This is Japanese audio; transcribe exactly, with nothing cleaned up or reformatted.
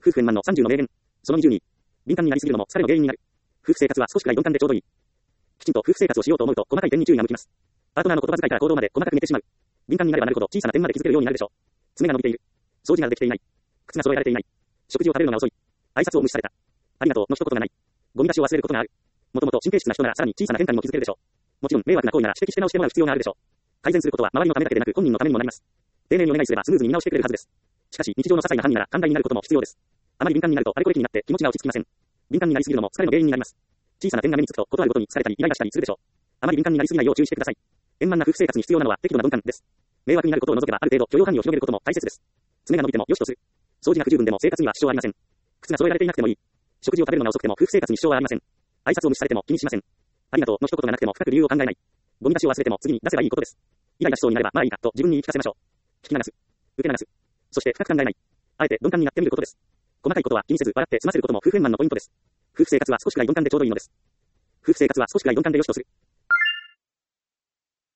夫婦円満のさんじゅうの名言。そのにじゅうに。敏感になりすぎるのも疲れの原因になる。夫婦生活は少しくらい鈍感でちょうどいい。きちんと夫婦生活をしようと思うと細かい点に注意が向きます。パートナーの言葉遣いから行動まで細かく見てしまう。敏感になればなるほど小さな点まで気づけるようになるでしょう。爪が伸びている。掃除ができていない。靴が揃えられていない。食事を食べるのが遅い。挨拶を無視された。ありがとうの一言がない。ゴミ出しを忘れることがある。もともと神経質な人ならさらに小さな変化にも気づけるでしょう。もちろん迷惑な行為なら指摘して直してもらう必要があるでしょう。改善することは周りのためだけでなく本人のためにもなります。丁寧にお願いすればスムーズに見直してくれるはずです。しかし日常の些細な範囲なら寛大になることも必要です。あまり敏感になるとあれこれ気になって気持ちが落ち着きません。敏感になりすぎるのも疲れの原因になります。小さな点が目につくとことあるごとに疲れたりイライラしたりするでしょう。あまり敏感になりすぎないよう注意してください。円満な夫婦生活に必要なのは適度な分担です。迷惑になることを除けばある程度許容範囲を広げることも大切です。爪が伸びても良しとする。掃除が不十分でも生活には支障はありません。靴が揃えられていなくてもいい。食事を食べるのが遅くても夫婦生活に支障はありません。挨拶を無視されても気にしません。ありがとうの一言がなくても深く理由を考えない。ゴミ出しを忘れても次に出せばいいことです。イライラしそうになればまあいいかと自分に言い聞かせましょう。聞き流す。受け流す。そして深く考えない。あえて鈍感になってみることです。細かいことは気にせず笑って済ませることも夫婦円満のポイントです。夫婦生活は少しくらい鈍感でちょうどいいのです。夫婦生活は少しくらい鈍感で良しとする。